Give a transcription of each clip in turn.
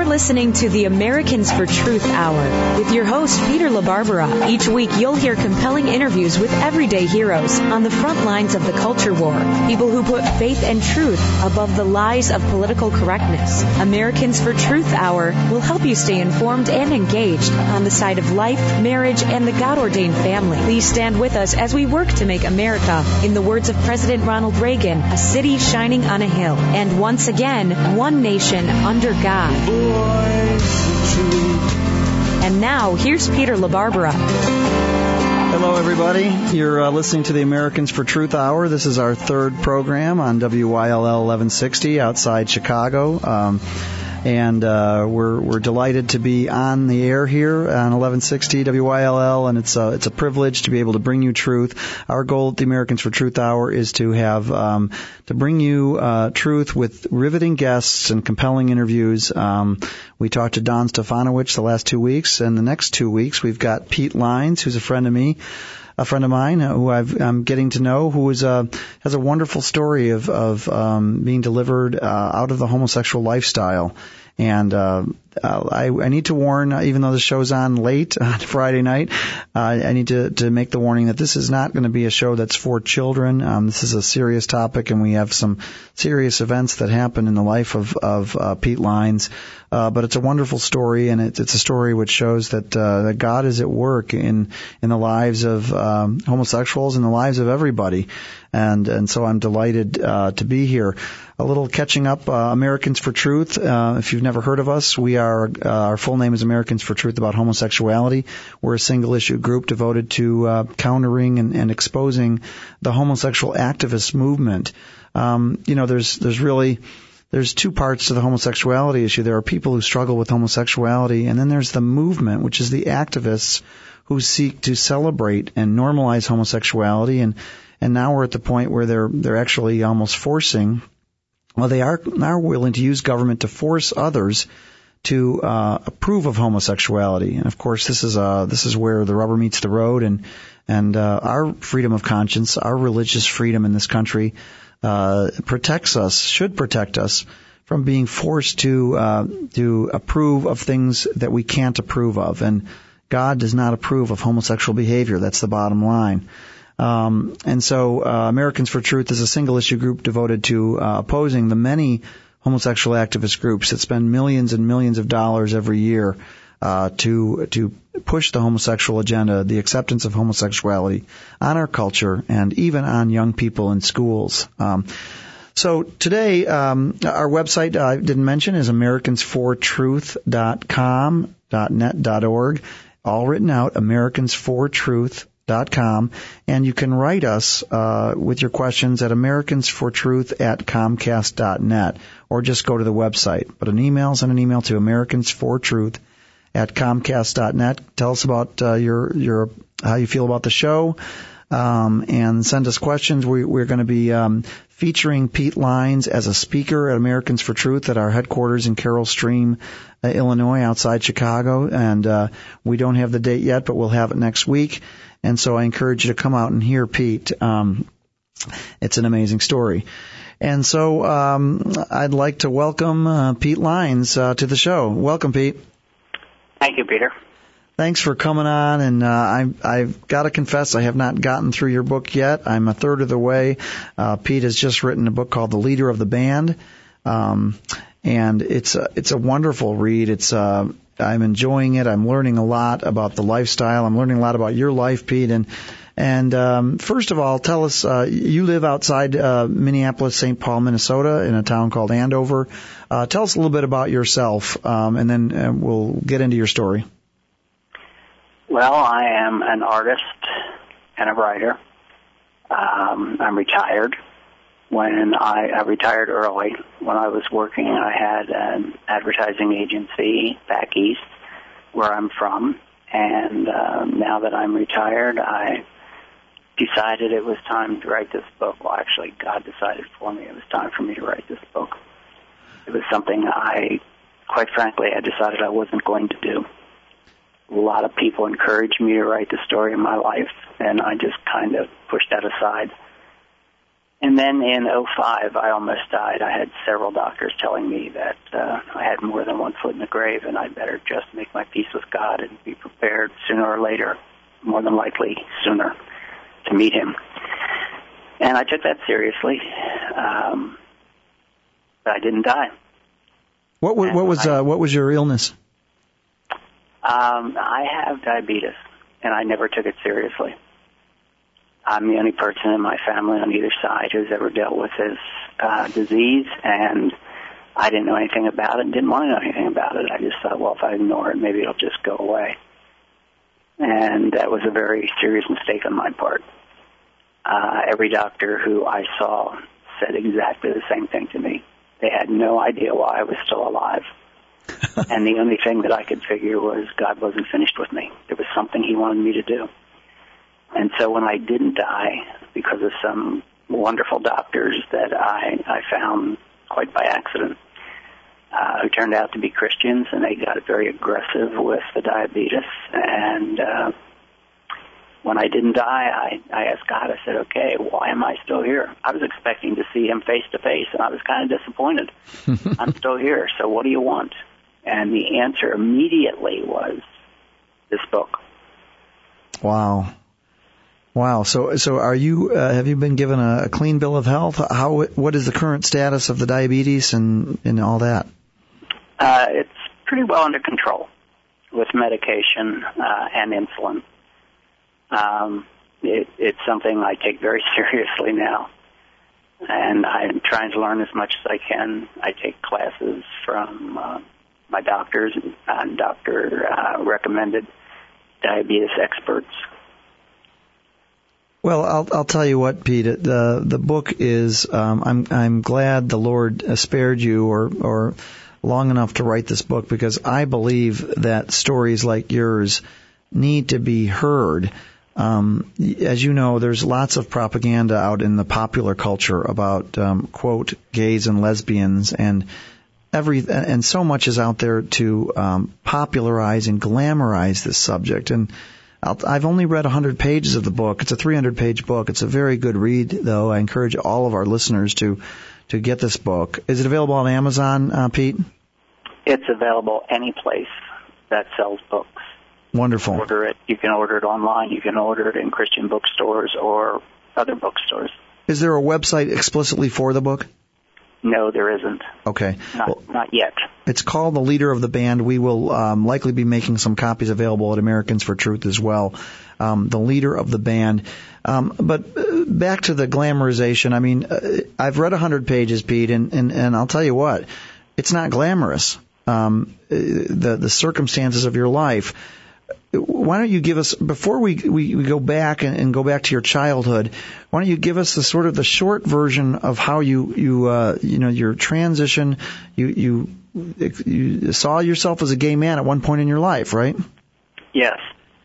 You're listening to the Americans for Truth Hour with your host, Peter LaBarbera. Each week, you'll hear compelling interviews with everyday heroes on the front lines of the culture war. People who put faith and truth above the lies of political correctness. Americans for Truth Hour will help you stay informed and engaged on the side of life, marriage, and the God-ordained family. Please stand with us as we work to make America, in the words of President Ronald Reagan, a city shining on a hill. And once again, one nation under God. And now, here's Peter LaBarbera. Hello, everybody. You're listening to the Americans for Truth Hour. This is our third program on WYLL 1160 outside Chicago. And we're delighted to be on the air here on 1160 WYLL, and it's a privilege to be able to bring you truth. Our goal at the Americans for Truth Hour is to have to bring you truth with riveting guests and compelling interviews. We talked to Don Stefanowicz the last 2 weeks, and the next 2 weeks we've got Pete Lines, who's a friend of mine who I'm getting to know, who has a wonderful story of being delivered out of the homosexual lifestyle. And I need to warn, even though the show's on late on Friday night, I need to make the warning that this is not going to be a show that's for children. This is a serious topic, and we have some serious events that happen in the life of Pete Lines. But it's a wonderful story, and it's a story which shows that God is at work in the lives of homosexuals, in the lives of everybody. And so I'm delighted to be here. A little catching up, Americans for Truth. If you've never heard of us, our full name is Americans for Truth About Homosexuality. We're a single-issue group devoted to countering and exposing the homosexual activist movement. There's two parts to the homosexuality issue. There are people who struggle with homosexuality, and then there's the movement, which is the activists who seek to celebrate and normalize homosexuality. And now we're at the point where they're actually almost forcing. Well, they are willing to use government to force others to approve of homosexuality. And of course, this is where the rubber meets the road, and our freedom of conscience, our religious freedom in this country, should protect us from being forced to approve of things that we can't approve of. And God does not approve of homosexual behavior. That's the bottom line. And so Americans for Truth is a single-issue group devoted to opposing the many homosexual activist groups that spend millions and millions of dollars every year to push the homosexual agenda, the acceptance of homosexuality on our culture, and even on young people in schools. So today, our website I didn't mention is americansfortruth.com, .net.org, all written out, americansfortruth.com. And you can write us with your questions at americansfortruth@comcast.net, or just go to the website. But send an email to americansfortruth@comcast.net. Tell us about your how you feel about the show, and send us questions. We're going to be featuring Pete Lines as a speaker at Americans for Truth at our headquarters in Carroll Stream, Illinois, outside Chicago. And we don't have the date yet, but we'll have it next week. And so I encourage you to come out and hear Pete. It's an amazing story. And so I'd like to welcome Pete Lines to the show. Welcome, Pete. Thank you, Peter. Thanks for coming on. And I've got to confess, I have not gotten through your book yet. I'm a third of the way. Pete has just written a book called The Leader of the Band. And it's a wonderful read. I'm enjoying it. I'm learning a lot about the lifestyle. I'm learning a lot about your life, Pete. And first of all, tell us, you live outside Minneapolis, St. Paul, Minnesota, in a town called Andover. Tell us a little bit about yourself, and then we'll get into your story. Well, I am an artist and a writer. I'm retired. When I retired early. When I was working, I had an advertising agency back east where I'm from. And now that I'm retired, I decided it was time to write this book. Well, actually, God decided for me it was time for me to write this book. It was something quite frankly, I decided I wasn't going to do. A lot of people encouraged me to write the story of my life, and I just kind of pushed that aside. And then in 2005, I almost died. I had several doctors telling me that I had more than one foot in the grave, and I'd better just make my peace with God and be prepared sooner or later, more than likely sooner, to meet him. And I took that seriously, but I didn't die. What was your illness? I have diabetes, and I never took it seriously. I'm the only person in my family on either side who's ever dealt with this disease, and I didn't know anything about it and didn't want to know anything about it. I just thought, well, if I ignore it, maybe it'll just go away. And that was a very serious mistake on my part. Every doctor who I saw said exactly the same thing to me. They had no idea why I was still alive. And the only thing that I could figure was God wasn't finished with me. There was something he wanted me to do. And so when I didn't die, because of some wonderful doctors that I found quite by accident, who turned out to be Christians, and they got very aggressive with the diabetes. And when I didn't die, I asked God, I said, okay, why am I still here? I was expecting to see him face to face, and I was kind of disappointed. I'm still here, so what do you want? And the answer immediately was this book. Wow. So are you? Have you been given a clean bill of health? What is the current status of the diabetes and all that? It's pretty well under control with medication and insulin. It's something I take very seriously now, and I'm trying to learn as much as I can. I take classes from my doctors and doctor-recommended diabetes experts. Well, I'll tell you what, Pete. The book is. I'm glad the Lord spared you or long enough to write this book, because I believe that stories like yours need to be heard. As you know, there's lots of propaganda out in the popular culture about quote gays and lesbians, and so much is out there to popularize and glamorize this subject. And I've only read 100 pages of the book. It's a 300-page book. It's a very good read, though. I encourage all of our listeners to get this book. Is it available on Amazon, Pete? It's available any place that sells books. Wonderful. Order it. You can order it online. You can order it in Christian bookstores or other bookstores. Is there a website explicitly for the book? No, there isn't. Okay. Not yet. It's called The Leader of the Band. We will likely be making some copies available at Americans for Truth as well. The Leader of the Band. But back to the glamorization. I mean, I've read 100 pages, Pete, and I'll tell you what, it's not glamorous. The circumstances of your life. Why don't you give us, before we go back and go back to your childhood, why don't you give us the sort of the short version of how your transition, you saw yourself as a gay man at one point in your life, right? Yes.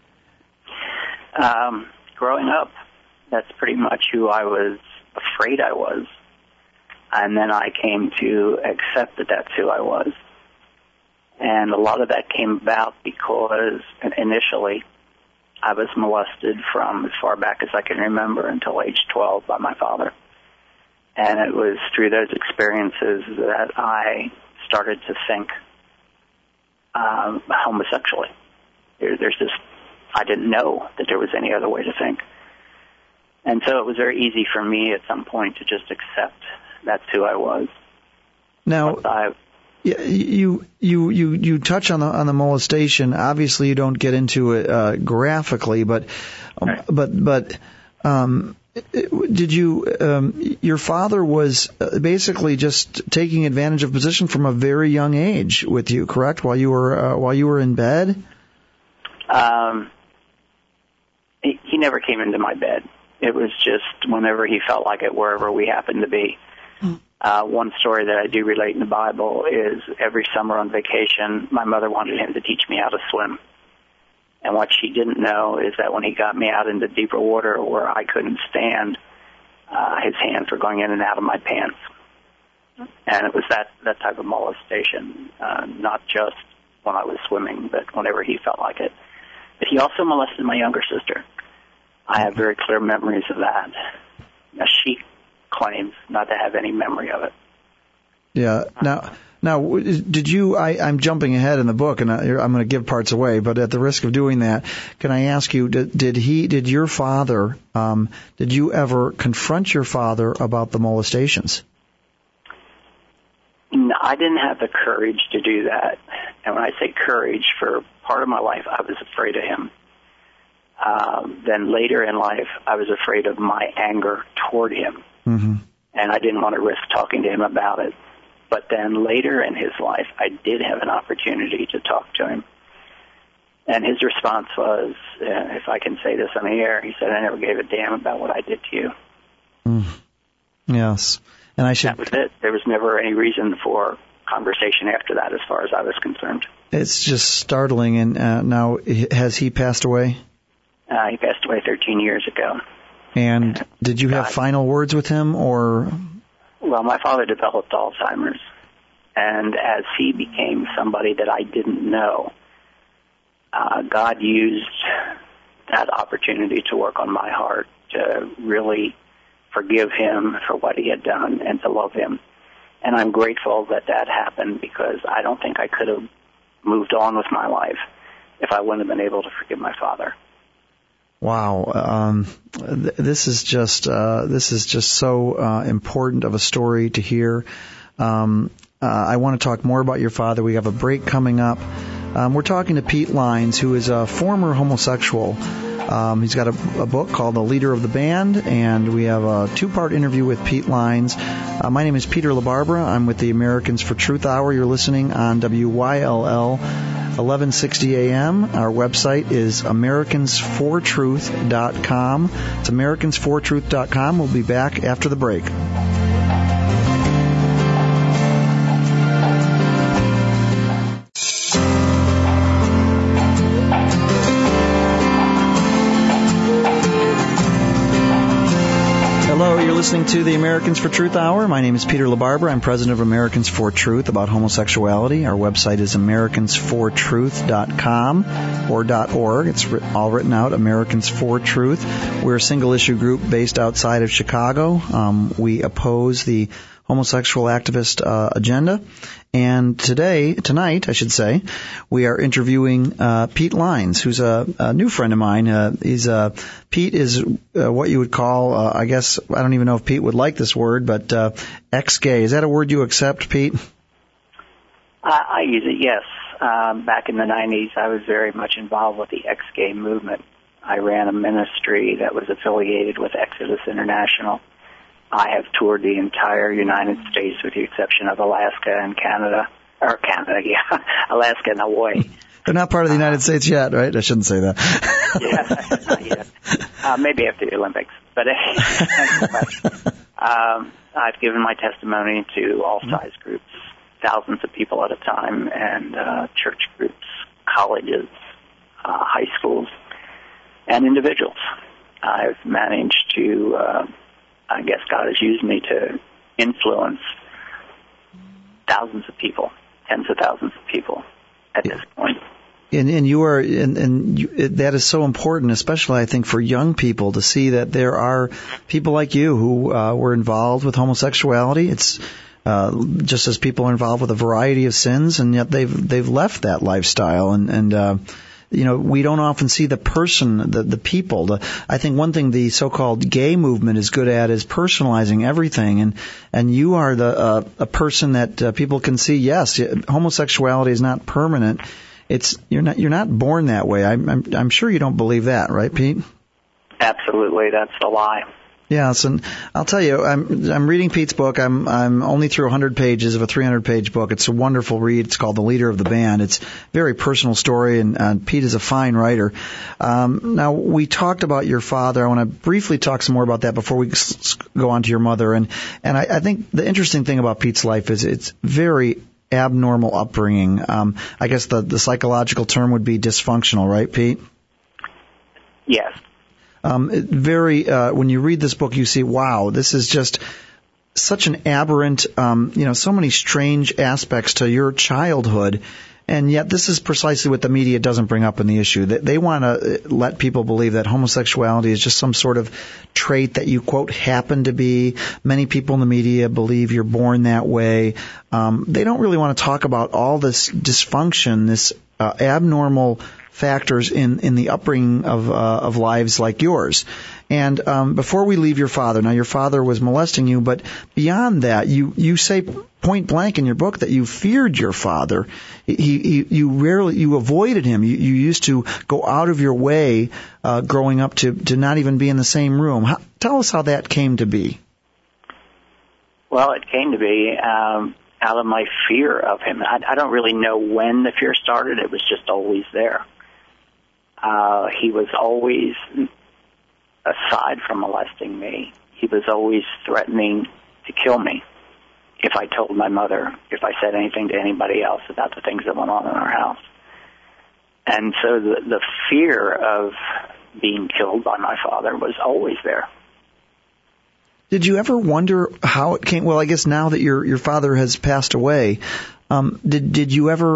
Growing up, that's pretty much who I was afraid I was. And then I came to accept that that's who I was. And a lot of that came about because initially I was molested from as far back as I can remember until age 12 by my father. And it was through those experiences that I started to think homosexually. I didn't know that there was any other way to think. And so it was very easy for me at some point to just accept that's who I was. Now, you touch on the molestation. Obviously, you don't get into it graphically, but did you? Your father was basically just taking advantage of position from a very young age with you, correct? While you were in bed. He never came into my bed. It was just whenever he felt like it, wherever we happened to be. One story that I do relate in the Bible is every summer on vacation, my mother wanted him to teach me how to swim. And what she didn't know is that when he got me out into deeper water where I couldn't stand, his hands were going in and out of my pants. And it was that type of molestation, not just when I was swimming, but whenever he felt like it. But he also molested my younger sister. I have very clear memories of that. Now, she claims not to have any memory of it. Yeah. Now, did you? I'm jumping ahead in the book, and I'm going to give parts away. But at the risk of doing that, can I ask you? Did your father? Did you ever confront your father about the molestations? No, I didn't have the courage to do that. And when I say courage, for part of my life, I was afraid of him. Then later in life, I was afraid of my anger toward him. Mm-hmm. And I didn't want to risk talking to him about it. But then later in his life, I did have an opportunity to talk to him. And his response was, if I can say this on the air, he said, I never gave a damn about what I did to you. Mm. Yes. And that was it. There was never any reason for conversation after that as far as I was concerned. It's just startling. And now, has he passed away? He passed away 13 years ago. And did you have final words with him, or? Well, my father developed Alzheimer's. And as he became somebody that I didn't know, God used that opportunity to work on my heart to really forgive him for what he had done and to love him. And I'm grateful that that happened, because I don't think I could have moved on with my life if I wouldn't have been able to forgive my father. Wow, this is just so important of a story to hear. I want to talk more about your father. We have a break coming up. We're talking to Pete Lines, who is a former homosexual. He's got a book called The Leader of the Band, and we have a 2-part interview with Pete Lines. My name is Peter LaBarbera. I'm with the Americans for Truth Hour. You're listening on WYLL 1160 AM. Our website is americansfortruth.com. It's americansfortruth.com. We'll be back after the break. Listening to the Americans for Truth Hour. My name is Peter LaBarbera. I'm president of Americans for Truth about homosexuality. Our website is americansfortruth.com or .org. It's all written out, Americans for Truth. We're a single-issue group based outside of Chicago. We oppose the homosexual activist agenda. And tonight, we are interviewing Pete Lines, who's a new friend of mine. Pete is what you would call, I guess, I don't even know if Pete would like this word, but ex-gay. Is that a word you accept, Pete? I use it, yes. Back in the 90s, I was very much involved with the ex-gay movement. I ran a ministry that was affiliated with Exodus International. I have toured the entire United States with the exception of Alaska and Canada. Alaska and Hawaii. They're not part of the United States yet, right? I shouldn't say that. Yeah, not yet. Maybe after the Olympics. But I've given my testimony to all size groups, thousands of people at a time, and church groups, colleges, high schools, and individuals. I've managed to... I guess God has used me to influence thousands of people, tens of thousands of people at this point. And you are, that is so important, especially I think for young people, to see that there are people like you who were involved with homosexuality. It's just as people are involved with a variety of sins, and yet they've left that lifestyle and we don't often see the person, the people. I think one thing the so-called gay movement is good at is personalizing everything, and you are a person that people can see. Yes, homosexuality is not permanent. You're not born that way. I'm sure you don't believe that, right, Pete? Absolutely, that's a lie. Yes, and I'll tell you, I'm reading Pete's book. I'm only through 100 pages of a 300-page book. It's a wonderful read. It's called The Leader of the Band. It's a very personal story, and Pete is a fine writer. Now, we talked about your father. I want to briefly talk some more about that before we go on to your mother. And I think the interesting thing about Pete's life is it's very abnormal upbringing. I guess the psychological term would be dysfunctional, right, Pete? Yes. When you read this book, you see, wow, this is just such an aberrant, so many strange aspects to your childhood. And yet this is precisely what the media doesn't bring up in the issue. They want to let people believe that homosexuality is just some sort of trait that you, quote, happen to be. Many people in the media believe you're born that way. They don't really want to talk about all this dysfunction, this abnormal factors in the upbringing of lives like yours. And before we leave your father, now your father was molesting you, but beyond that, you say point blank in your book that you feared your father. You avoided him. You used to go out of your way growing up to not even be in the same room. Tell us how that came to be. Well, it came to be out of my fear of him. I don't really know when the fear started. It was just always there. He was always, aside from molesting me, he was always threatening to kill me if I told my mother, if I said anything to anybody else about the things that went on in our house. And so the fear of being killed by my father was always there. Did you ever wonder how it came? Well, I guess now that your father has passed away, did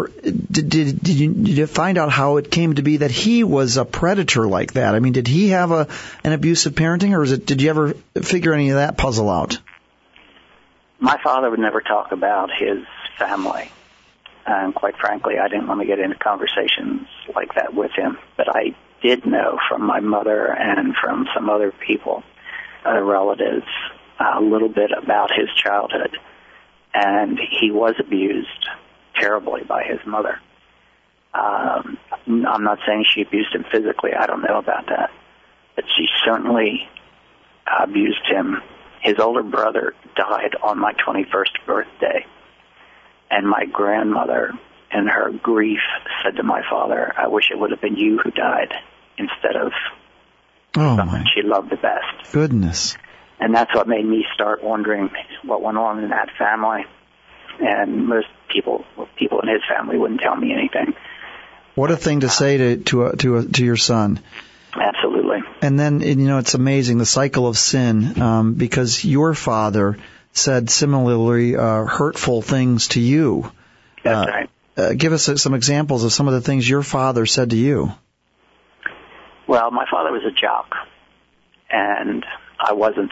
you find out how it came to be that he was a predator like that? I mean, did he have an abusive parenting, or did you ever figure any of that puzzle out? My father would never talk about his family. And quite frankly, I didn't want to get into conversations like that with him. But I did know from my mother and from some other people, other relatives, a little bit about his childhood. And he was abused terribly by his mother. I'm not saying she abused him physically. I don't know about that. But she certainly abused him. His older brother died on my 21st birthday. And my grandmother, in her grief, said to my father, "I wish it would have been you who died instead of someone she loved the best." Goodness. And that's what made me start wondering what went on in that family. And most people in his family wouldn't tell me anything. What a thing to say to your son. Absolutely. And then, it's amazing, the cycle of sin, because your father said similarly hurtful things to you. That's right. Give us some examples of some of the things your father said to you. Well, my father was a jock, and I wasn't.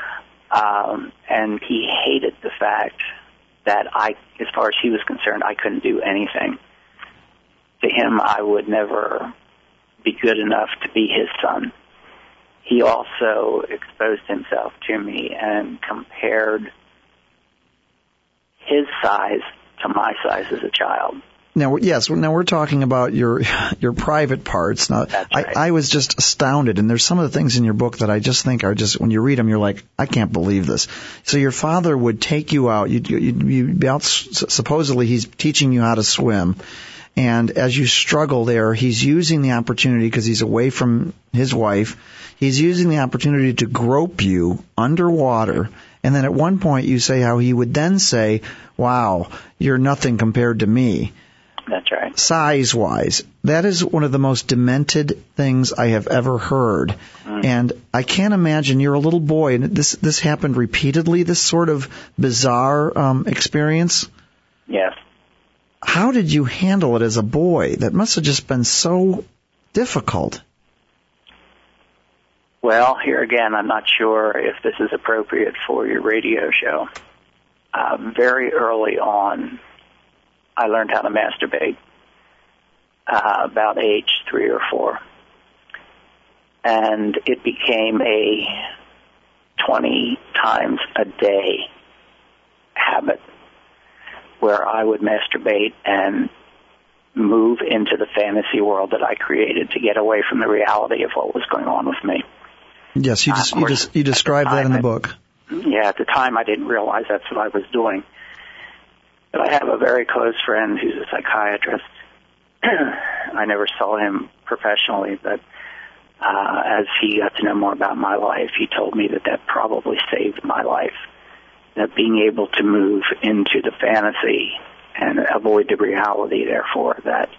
And he hated the fact that as far as he was concerned, I couldn't do anything. To him, I would never be good enough to be his son. He also exposed himself to me and compared his size to my size as a child. Now, yes, we're talking about your private parts. Now, That's right. I was just astounded, and there's some of the things in your book that I just think are just, when you read them, you're like, I can't believe this. So your father would take you out. You'd be out, supposedly he's teaching you how to swim, and as you struggle there, he's using the opportunity, because he's away from his wife, he's using the opportunity to grope you underwater. And then at one point you say how he would then say, "Wow, you're nothing compared to me." That's right. Size-wise, that is one of the most demented things I have ever heard. And I can't imagine, you're a little boy, and this happened repeatedly, this sort of bizarre experience. Yes. How did you handle it as a boy? That must have just been so difficult. Well, here again, I'm not sure if this is appropriate for your radio show. Very early on, I learned how to masturbate about age 3 or 4. And it became a 20 times a day habit where I would masturbate and move into the fantasy world that I created to get away from the reality of what was going on with me. Yes, you described that in the book. Yeah, at the time I didn't realize that's what I was doing. But I have a very close friend who's a psychiatrist. I never saw him professionally, but as he got to know more about my life, he told me that probably saved my life. That being able to move into the fantasy and avoid the reality, therefore, that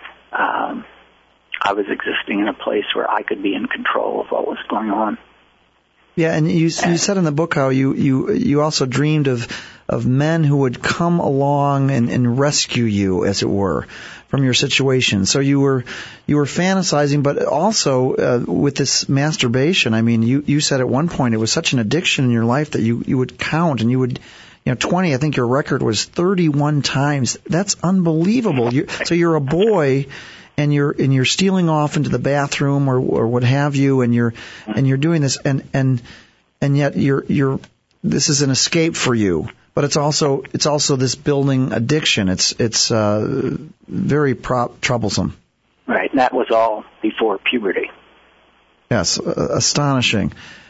I was existing in a place where I could be in control of what was going on. Yeah, and you said in the book how you also dreamed of men who would come along and rescue you, as it were, from your situation. So you were fantasizing, but also with this masturbation. I mean, you said at one point it was such an addiction in your life that you would count, and you would, 20. I think your record was 31 times. That's unbelievable. So you're a boy, and you're stealing off into the bathroom or what have you, and you're doing this, and yet this is an escape for you. But it's also this building addiction. It's very troublesome. Right, and that was all before puberty. Yes, astonishing.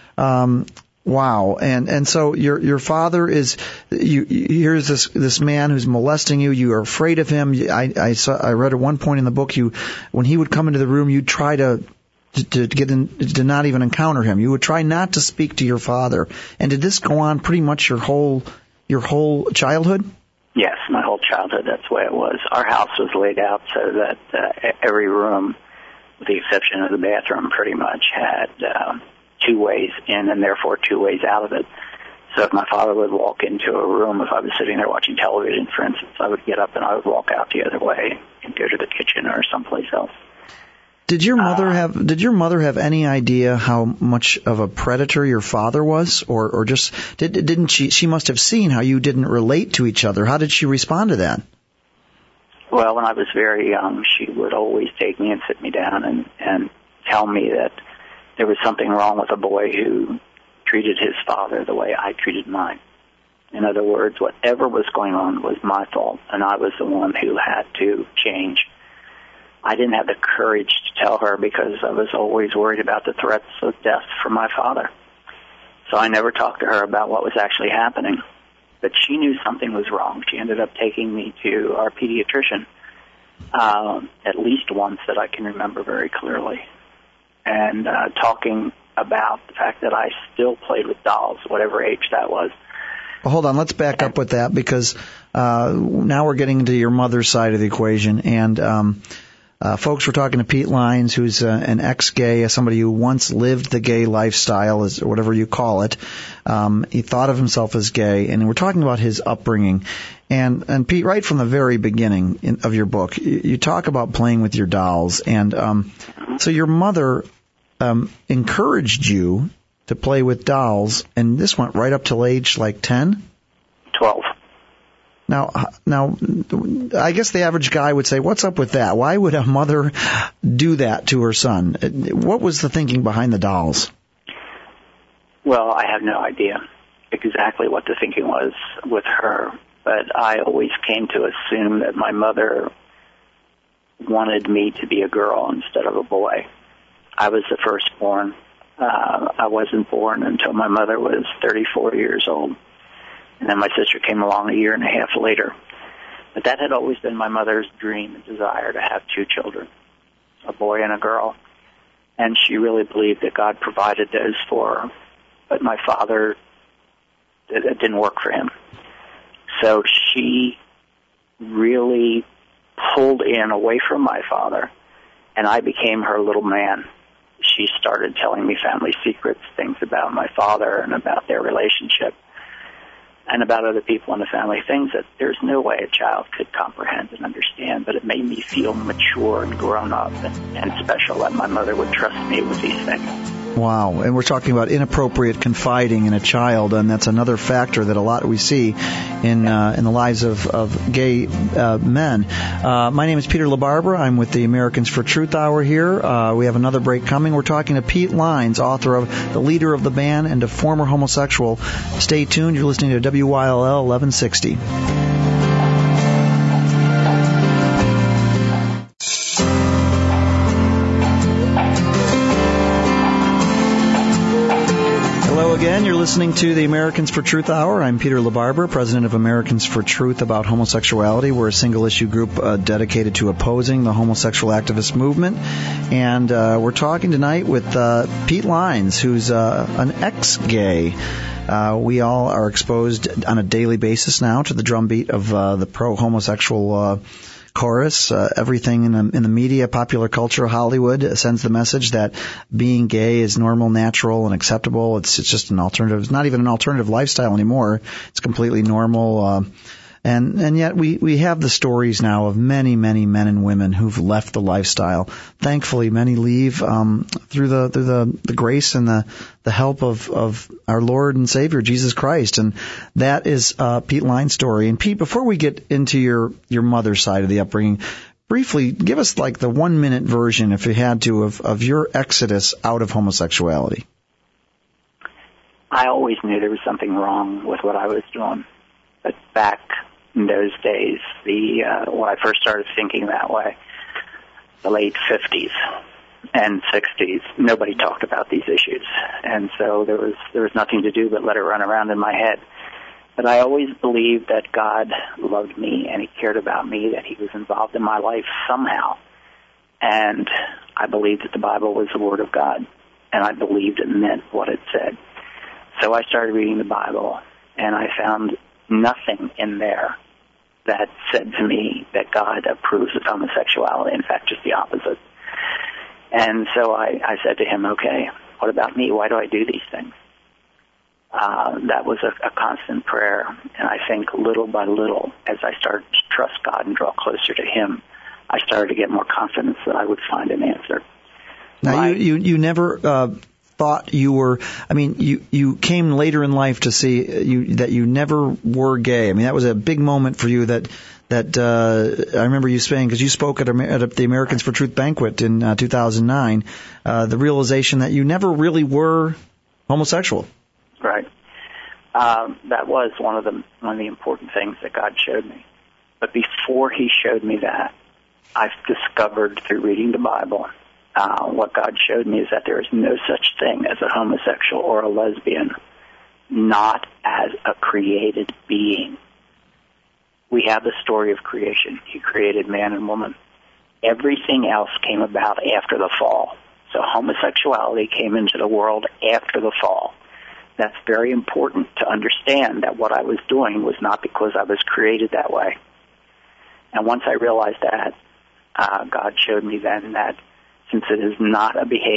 Wow, and so your father is here's this man who's molesting you. You are afraid of him. I read at one point in the book when he would come into the room, you'd try to get in, to not even encounter him. You would try not to speak to your father. And did this go on pretty much your whole childhood? Yes, my whole childhood, that's the way it was. Our house was laid out so that every room, with the exception of the bathroom, pretty much had 2 ways in and therefore 2 ways out of it. So if my father would walk into a room, if I was sitting there watching television, for instance, I would get up and I would walk out the other way and go to the kitchen or someplace else. Did your mother have any idea how much of a predator your father was, or just didn't she? She must have seen how you didn't relate to each other. How did she respond to that? Well, when I was very young, she would always take me and sit me down and tell me that there was something wrong with a boy who treated his father the way I treated mine. In other words, whatever was going on was my fault, and I was the one who had to change. I didn't have the courage to tell her because I was always worried about the threats of death from my father. So I never talked to her about what was actually happening. But she knew something was wrong. She ended up taking me to our pediatrician at least once that I can remember very clearly, and talking about the fact that I still played with dolls, whatever age that was. Well, hold on. Let's back up with that because now we're getting into your mother's side of the equation. And folks, we're talking to Pete Lines, who's an ex-gay, somebody who once lived the gay lifestyle, or whatever you call it. He thought of himself as gay, and we're talking about his upbringing. And Pete, right from the very beginning of your book, you talk about playing with your dolls. And so your mother encouraged you to play with dolls, and this went right up till age like 10? 12. Now, I guess the average guy would say, what's up with that? Why would a mother do that to her son? What was the thinking behind the dolls? Well, I have no idea exactly what the thinking was with her, but I always came to assume that my mother wanted me to be a girl instead of a boy. I was the firstborn. I wasn't born until my mother was 34 years old. And then my sister came along a year and a half later. But that had always been my mother's dream and desire, to have 2 children, a boy and a girl. And she really believed that God provided those for her. But my father, it didn't work for him. So she really pulled in away from my father, and I became her little man. She started telling me family secrets, things about my father and about their relationship, and about other people in the family, things that there's no way a child could comprehend and understand, but it made me feel mature and grown up and special that my mother would trust me with these things. Wow, and we're talking about inappropriate confiding in a child, and that's another factor that a lot we see in the lives of gay men. My name is Peter LaBarbera. I'm with the Americans for Truth Hour here. We have another break coming. We're talking to Pete Lines, author of The Leader of the Band and a former homosexual. Stay tuned. You're listening to WYLL 1160. Again, you're listening to the Americans for Truth Hour. I'm Peter LaBarbera, president of Americans for Truth about homosexuality. We're a single-issue group dedicated to opposing the homosexual activist movement. And we're talking tonight with Pete Lines, who's an ex-gay. We all are exposed on a daily basis now to the drumbeat of the pro-homosexual chorus. Everything in the media, popular culture, Hollywood sends the message that being gay is normal, natural, and acceptable. It's just an alternative. It's not even an alternative lifestyle anymore. It's completely normal. And yet we have the stories now of many, many men and women who've left the lifestyle. Thankfully, many leave through the grace and the help of our Lord and Savior, Jesus Christ. And that is Pete Line's story. And Pete, before we get into your mother's side of the upbringing, briefly give us like the 1-minute version, if you had to, of your exodus out of homosexuality. I always knew there was something wrong with what I was doing. But back in those days, when I first started thinking that way, the late 50s and 60s, nobody talked about these issues. And so there was nothing to do but let it run around in my head. But I always believed that God loved me and He cared about me, that He was involved in my life somehow. And I believed that the Bible was the Word of God, and I believed it meant what it said. So I started reading the Bible, and I found nothing in there that said to me that God approves of homosexuality. In fact, just the opposite. And so I said to Him, okay, what about me? Why do I do these things? That was a constant prayer. And I think little by little, as I started to trust God and draw closer to Him, I started to get more confidence that I would find an answer. Now, you never thought you were, I mean, you came later in life to see that you never were gay. I mean, that was a big moment for you that I remember you saying, because you spoke at the Americans for Truth banquet in 2009, the realization that you never really were homosexual. Right. That was one of the important things that God showed me. But before He showed me that, I've discovered through reading the Bible, what God showed me is that there is no such thing as a homosexual or a lesbian, not as a created being. We have the story of creation. He created man and woman. Everything else came about after the fall. So homosexuality came into the world after the fall. That's very important to understand, that what I was doing was not because I was created that way. And once I realized that, God showed me then that since it is not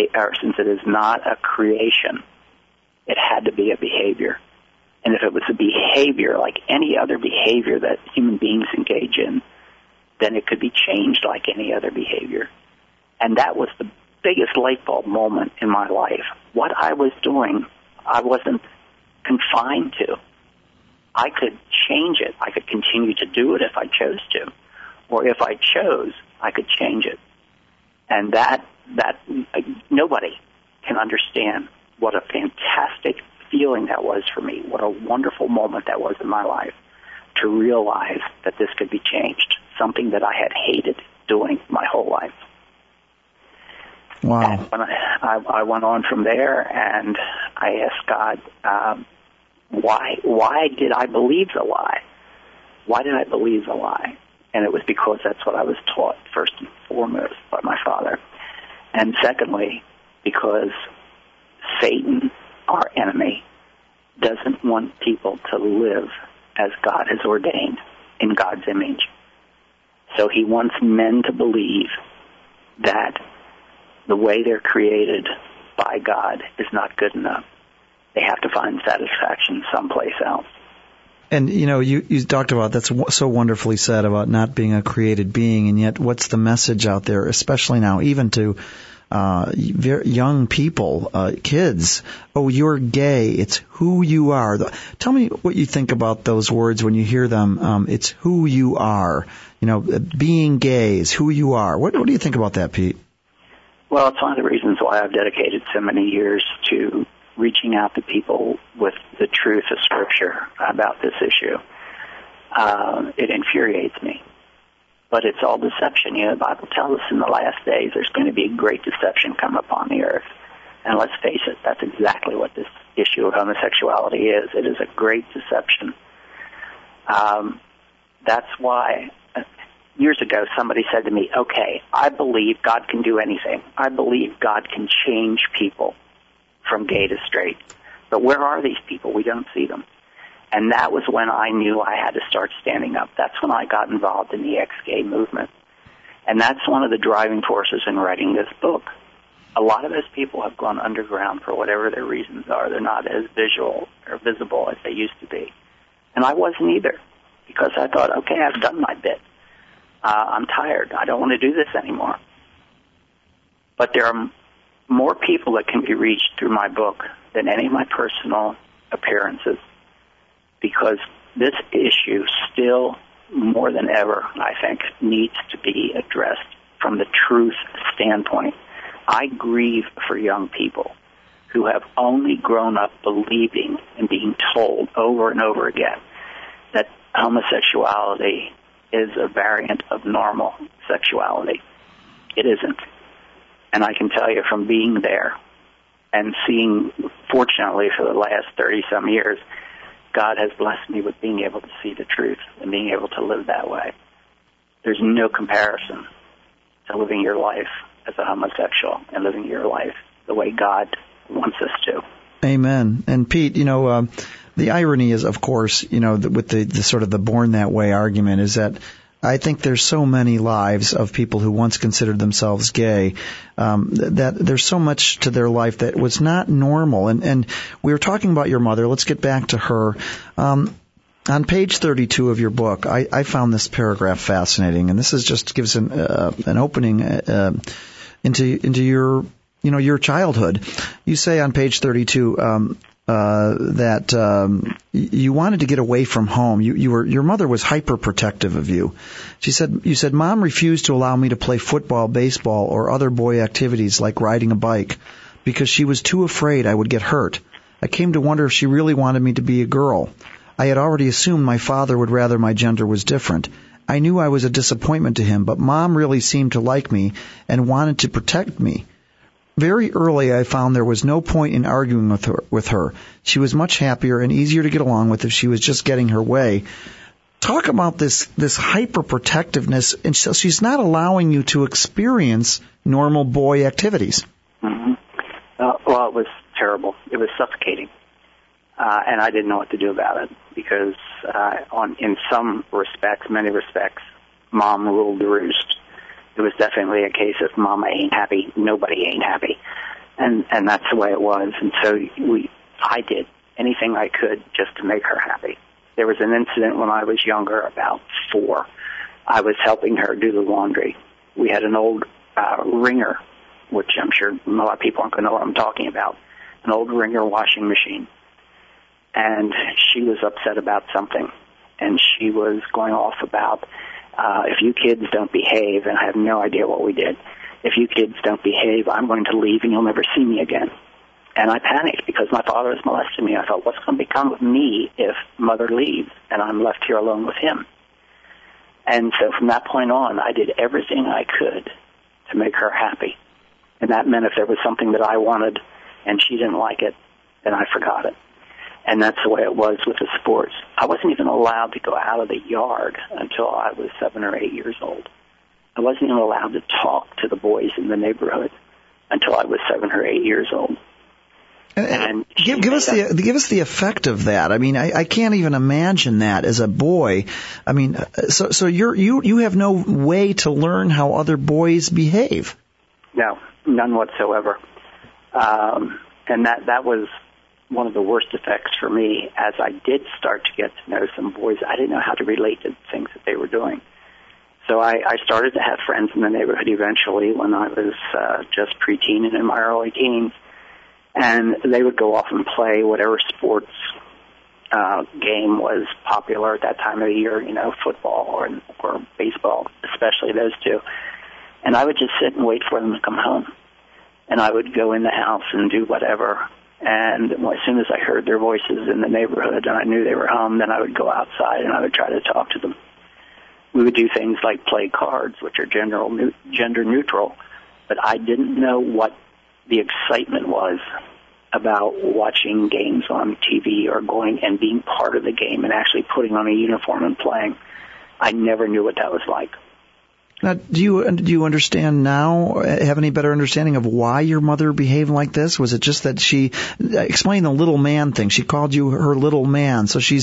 a creation, it had to be a behavior. And if it was a behavior like any other behavior that human beings engage in, then it could be changed like any other behavior. And that was the biggest light bulb moment in my life. What I was doing, I wasn't confined to. I could change it. I could continue to do it if I chose to. Or if I chose, I could change it. And that nobody can understand what a fantastic feeling that was for me, what a wonderful moment that was in my life, to realize that this could be changed, something that I had hated doing my whole life. Wow. And when I went on from there, and I asked God, why did I believe the lie? Why did I believe the lie? And it was because that's what I was taught, first and foremost, by my father. And secondly, because Satan, our enemy, doesn't want people to live as God has ordained, in God's image. So he wants men to believe that the way they're created by God is not good enough. They have to find satisfaction someplace else. And, you talked about, that's so wonderfully said about not being a created being, and yet what's the message out there, especially now, even to very young people, kids? Oh, you're gay. It's who you are. Tell me what you think about those words when you hear them. It's who you are. Being gay is who you are. What do you think about that, Pete? Well, it's one of the reasons why I've dedicated so many years to reaching out to people with the truth of Scripture about this issue. It infuriates me. But it's all deception. The Bible tells us in the last days there's going to be a great deception come upon the earth. And let's face it, that's exactly what this issue of homosexuality is. It is a great deception. That's why years ago somebody said to me, okay, I believe God can do anything. I believe God can change people from gay to straight. But where are these people? We don't see them. And that was when I knew I had to start standing up. That's when I got involved in the ex-gay movement. And that's one of the driving forces in writing this book. A lot of those people have gone underground for whatever their reasons are. They're not as visual or visible as they used to be. And I wasn't either, because I thought, okay, I've done my bit. I'm tired. I don't want to do this anymore. But there are more people that can be reached through my book than any of my personal appearances, because this issue still, more than ever, I think, needs to be addressed from the truth standpoint. I grieve for young people who have only grown up believing and being told over and over again that homosexuality is a variant of normal sexuality. It isn't. And I can tell you from being there and seeing, fortunately, for the last 30-some years, God has blessed me with being able to see the truth and being able to live that way. There's no comparison to living your life as a homosexual and living your life the way God wants us to. Amen. And Pete, the irony is, of course, with the sort of the born that way argument is that I think there's so many lives of people who once considered themselves gay, that there's so much to their life that was not normal. And we were talking about your mother. Let's get back to her. On page 32 of your book, I found this paragraph fascinating, and this is just gives an opening into your childhood. You say on page 32 that you wanted to get away from home. Your mother was hyperprotective of you. You said, Mom refused to allow me to play football, baseball, or other boy activities like riding a bike because she was too afraid I would get hurt. I came to wonder if she really wanted me to be a girl. I had already assumed my father would rather my gender was different. I knew I was a disappointment to him, but Mom really seemed to like me and wanted to protect me. Very early, I found there was no point in arguing with her. She was much happier and easier to get along with if she was just getting her way. Talk about this hyperprotectiveness, and so she's not allowing you to experience normal boy activities. Mm-hmm. Well, it was terrible. It was suffocating, and I didn't know what to do about it because, in some respects, many respects, Mom ruled the roost. It was definitely a case of Mama ain't happy, nobody ain't happy. And that's the way it was. And so I did anything I could just to make her happy. There was an incident when I was younger, about 4. I was helping her do the laundry. We had an old Ringer, which I'm sure a lot of people aren't going to know what I'm talking about, an old Ringer washing machine. And she was upset about something. And she was going off about, if you kids don't behave, and I have no idea what we did, if you kids don't behave, I'm going to leave and you'll never see me again. And I panicked because my father was molesting me. I thought, what's going to become of me if Mother leaves and I'm left here alone with him? And so from that point on, I did everything I could to make her happy. And that meant if there was something that I wanted and she didn't like it, then I forgot it. And that's the way it was with the sports. I wasn't even allowed to go out of the yard until I was 7 or 8 years old. I wasn't even allowed to talk to the boys in the neighborhood until I was 7 or 8 years old. And give us the effect of that. I mean, I can't even imagine that as a boy. I mean, so you have no way to learn how other boys behave. No, none whatsoever. And that was one of the worst effects for me. As I did start to get to know some boys, I didn't know how to relate to the things that they were doing. So I started to have friends in the neighborhood eventually when I was just preteen and in my early teens. And they would go off and play whatever sports game was popular at that time of the year, football or baseball, especially those two. And I would just sit and wait for them to come home. And I would go in the house and do whatever. And as soon as I heard their voices in the neighborhood and I knew they were home, then I would go outside and I would try to talk to them. We would do things like play cards, which are gender neutral, but I didn't know what the excitement was about watching games on TV or going and being part of the game and actually putting on a uniform and playing. I never knew what that was like. Now, do you understand now, have any better understanding of why your mother behaved like this? Was it just that she explained the little man thing? She called you her little man. So she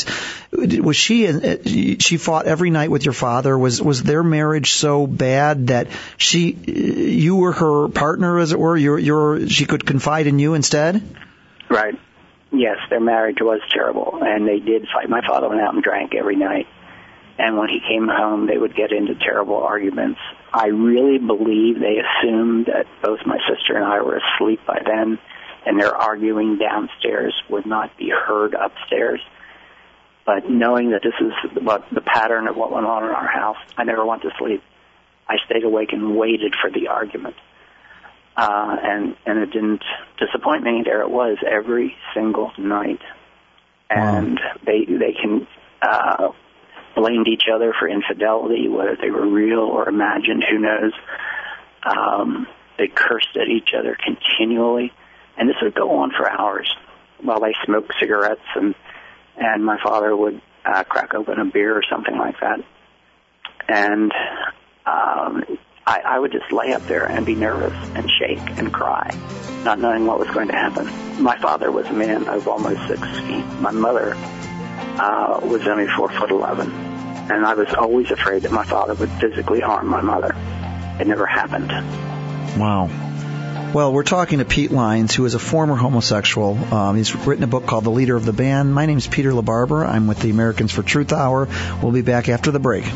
fought every night with your father? Was their marriage so bad that you were her partner, as it were? She could confide in you instead? Right. Yes, their marriage was terrible, and they did fight. My father went out and drank every night. And when he came home, they would get into terrible arguments. I really believe they assumed that both my sister and I were asleep by then, and their arguing downstairs would not be heard upstairs. But knowing that this is the pattern of what went on in our house, I never went to sleep. I stayed awake and waited for the argument. And it didn't disappoint me. There it was every single night. And they can... blamed each other for infidelity, whether they were real or imagined, who knows. They cursed at each other continually, and this would go on for hours while they smoked cigarettes, and my father would crack open a beer or something like that. And I would just lay up there and be nervous and shake and cry, not knowing what was going to happen. My father was a man of almost 6 feet. My mother was only 4'11", and I was always afraid that my father would physically harm my mother. It never happened. Wow. Well, we're talking to Pete Lines, who is a former homosexual. He's written a book called The Leader of the Band. My name's Peter LaBarbera. I'm with the Americans for Truth Hour. We'll be back after the break.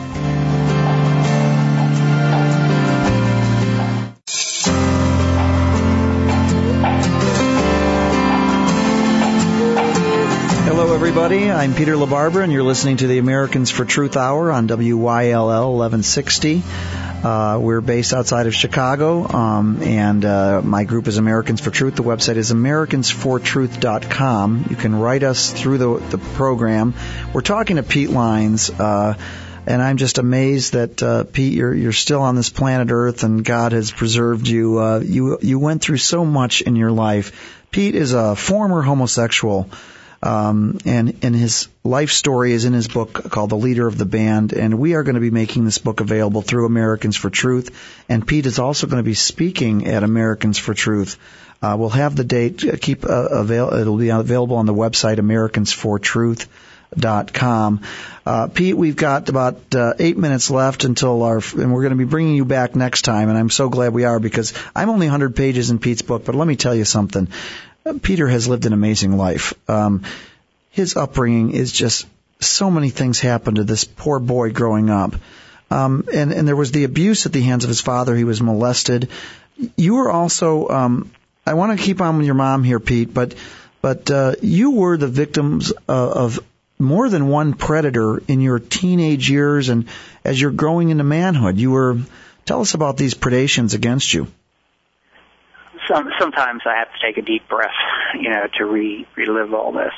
Hello, everybody. I'm Peter LaBarbera, and you're listening to the Americans for Truth Hour on WYLL 1160. We're based outside of Chicago, and my group is Americans for Truth. The website is americansfortruth.com. You can write us through the program. We're talking to Pete Lines, and I'm just amazed that, Pete, you're still on this planet Earth, and God has preserved you. You went through so much in your life. Pete is a former homosexual. And his life story is in his book called The Leader of the Band, and we are going to be making this book available through Americans for Truth, and Pete is also going to be speaking at Americans for Truth. We'll have the date, it'll be available on the website, americansfortruth.com. Pete, we've got about 8 minutes left and we're going to be bringing you back next time, and I'm so glad we are, because I'm only 100 pages in Pete's book, but let me tell you something. Peter has lived an amazing life. His upbringing is just, so many things happened to this poor boy growing up. And there was the abuse at the hands of his father. He was molested. You were also, I want to keep on with your mom here, Pete, but you were the victims of more than one predator in your teenage years and as you're growing into manhood. Tell us about these predations against you. Sometimes I have to take a deep breath, to relive all this.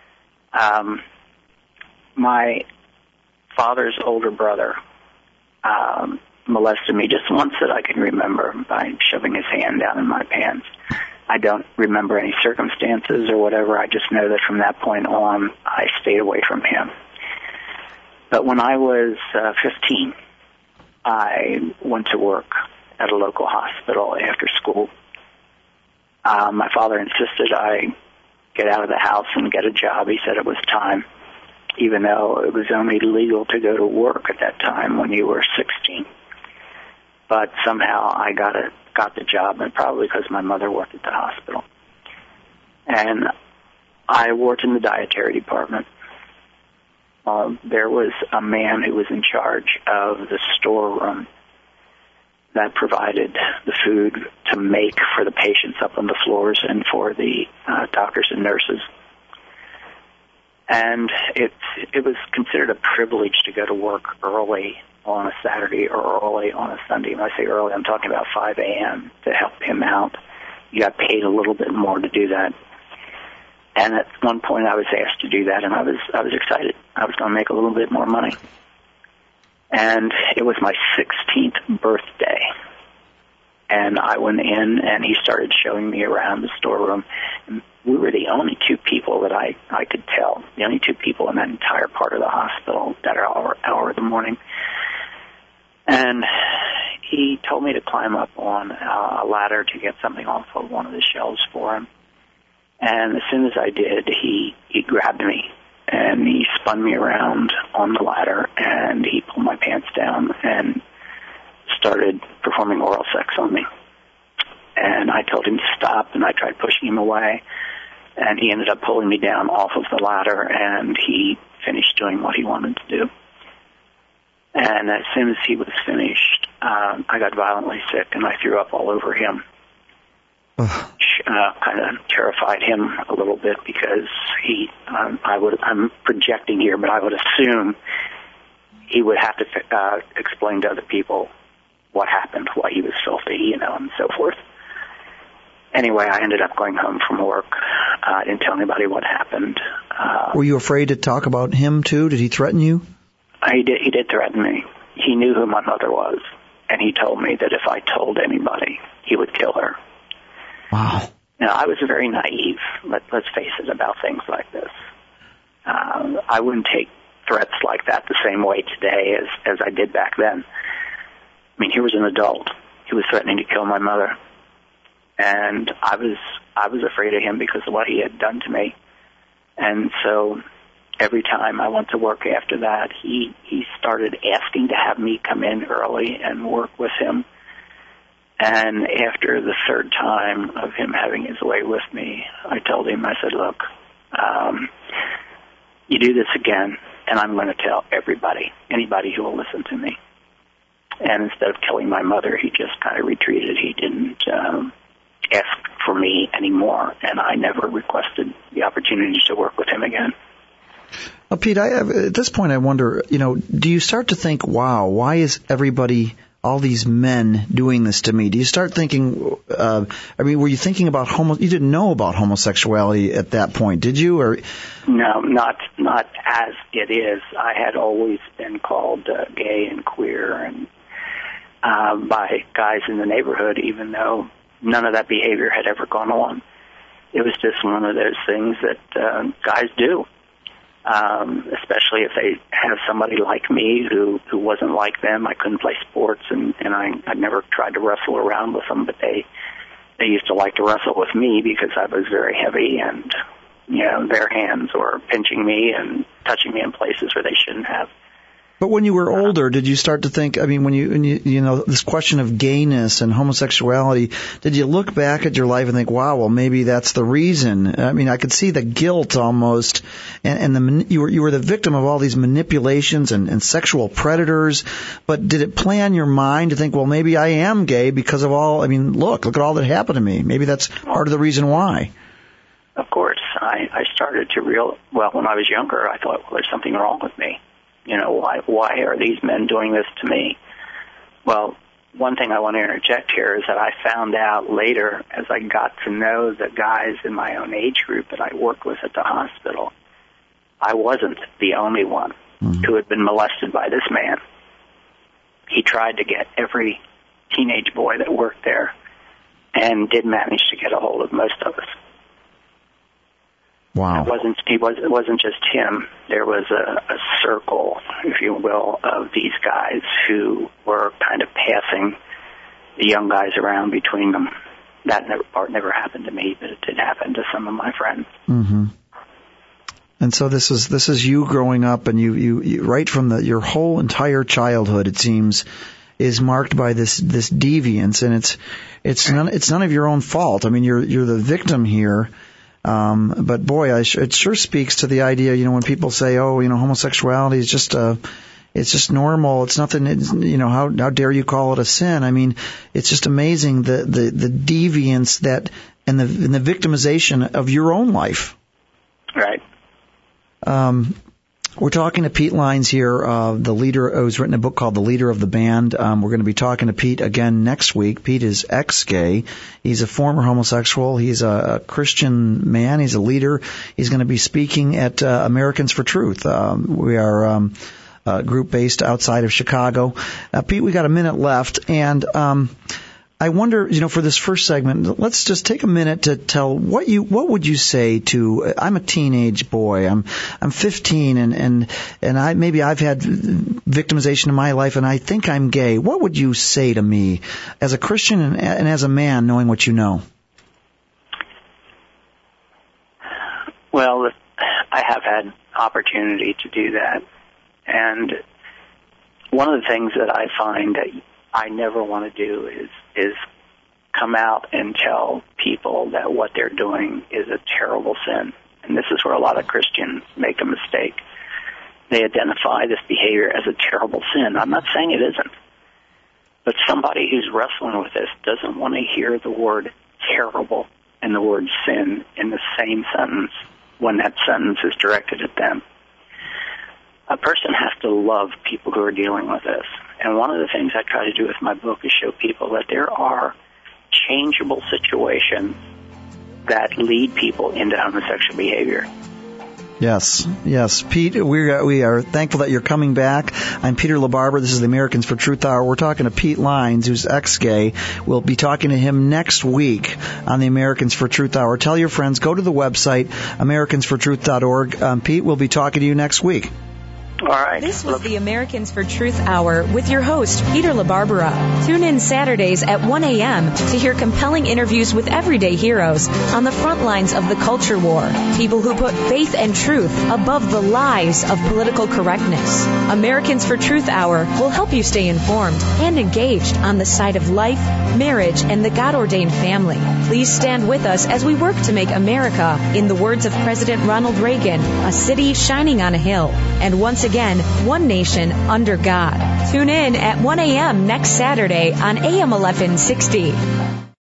My father's older brother molested me just once that I can remember by shoving his hand down in my pants. I don't remember any circumstances or whatever. I just know that from that point on, I stayed away from him. But when I was 15, I went to work at a local hospital after school. My father insisted I get out of the house and get a job. He said it was time, even though it was only legal to go to work at that time when you were 16. But somehow I got the job, and probably because my mother worked at the hospital. And I worked in the dietary department. There was a man who was in charge of the storeroom that provided the food to make for the patients up on the floors and for the doctors and nurses. And it was considered a privilege to go to work early on a Saturday or early on a Sunday. When I say early, I'm talking about 5 a.m. to help him out. You got paid a little bit more to do that. And at one point I was asked to do that, and I was excited. I was going to make a little bit more money. And it was my 16th birthday. And I went in, and he started showing me around the storeroom. And we were the only two people that I could tell, the only two people in that entire part of the hospital that hour of the morning. And he told me to climb up on a ladder to get something off of one of the shelves for him. And as soon as I did, he grabbed me and he spun me around on the ladder and he pulled my pants down and started performing oral sex on me. And I told him to stop, and I tried pushing him away, and he ended up pulling me down off of the ladder, and he finished doing what he wanted to do. And as soon as he was finished, I got violently sick, and I threw up all over him, which kind of terrified him a little bit because I'm projecting here, but I would assume he would have to explain to other people what happened, why he was filthy, and so forth. Anyway, I ended up going home from work. I didn't tell anybody what happened. Were you afraid to talk about him, too? Did he threaten you? He did threaten me. He knew who my mother was, and he told me that if I told anybody, he would kill her. Wow. Now, I was very naive, let's face it, about things like this. I wouldn't take threats like that the same way today as I did back then. I mean, he was an adult. He was threatening to kill my mother. And I was afraid of him because of what he had done to me. And so every time I went to work after that, he started asking to have me come in early and work with him. And after the third time of him having his way with me, I told him, I said, look, you do this again, and I'm going to tell anybody who will listen to me. And instead of killing my mother, he just kind of retreated. He didn't ask for me anymore, and I never requested the opportunity to work with him again. Well, Pete, at this point I wonder, do you start to think, wow, why is everybody, all these men doing this to me? Do you start thinking, were you thinking about you didn't know about homosexuality at that point, did you? Or No, not as it is. I had always been called gay and queer and by guys in the neighborhood, even though none of that behavior had ever gone on. It was just one of those things that guys do, especially if they have somebody like me who wasn't like them. I couldn't play sports, and I never tried to wrestle around with them, but they used to like to wrestle with me because I was very heavy, and their hands were pinching me and touching me in places where they shouldn't have. But when you were older, did you start to think, when you this question of gayness and homosexuality, did you look back at your life and think, wow, well, maybe that's the reason? I could see the guilt almost, and you were the victim of all these manipulations and sexual predators, but did it play on your mind to think, well, maybe I am gay because of all, look at all that happened to me. Maybe that's part of the reason why. Of course. I started to when I was younger, I thought, well, there's something wrong with me. Why are these men doing this to me? Well, one thing I want to interject here is that I found out later, as I got to know the guys in my own age group that I worked with at the hospital, I wasn't the only one who had been molested by this man. He tried to get every teenage boy that worked there and did manage to get a hold of most of us. Wow. It wasn't just him. There was a circle, if you will, of these guys who were kind of passing the young guys around between them. That part never happened to me, but it did happen to some of my friends. Mm-hmm. And so this is you growing up, and you right from your whole entire childhood, it seems, is marked by this deviance, and it's none of your own fault. You're the victim here. But boy, it sure speaks to the idea, when people say, homosexuality is just it's just normal. It's nothing, how dare you call it a sin? It's just amazing the deviance that, and the victimization of your own life. Right. We're talking to Pete Lines here, the leader who's written a book called The Leader of the Band. We're going to be talking to Pete again next week. Pete is ex-gay. He's a former homosexual. He's a Christian man. He's a leader. He's going to be speaking at Americans for Truth. We are a group based outside of Chicago. Pete, we got a minute left, and I wonder, for this first segment, let's just take a minute to tell what would you say to, I'm a teenage boy, I'm 15 and I've had victimization in my life and I think I'm gay. What would you say to me as a Christian and as a man knowing what you know? Well, I have had opportunity to do that. And one of the things that I find that I never want to do is come out and tell people that what they're doing is a terrible sin. And this is where a lot of Christians make a mistake. They identify this behavior as a terrible sin. I'm not saying it isn't. But somebody who's wrestling with this doesn't want to hear the word terrible and the word sin in the same sentence when that sentence is directed at them. A person has to love people who are dealing with this. And one of the things I try to do with my book is show people that there are changeable situations that lead people into homosexual behavior. Yes. Pete, we are thankful that you're coming back. I'm Peter LaBarbera. This is the Americans for Truth Hour. We're talking to Pete Lines, who's ex-gay. We'll be talking to him next week on the Americans for Truth Hour. Tell your friends, go to the website, americansfortruth.org. Pete, we'll be talking to you next week. All right. This was the Americans for Truth Hour with your host, Peter LaBarbera. Tune in Saturdays at 1 a.m. to hear compelling interviews with everyday heroes on the front lines of the culture war. People who put faith and truth above the lies of political correctness. Americans for Truth Hour will help you stay informed and engaged on the side of life, marriage, and the God-ordained family. Please stand with us as we work to make America, in the words of President Ronald Reagan, a city shining on a hill. And once again, one nation under God. Tune in at 1 a.m. next Saturday on AM 1160.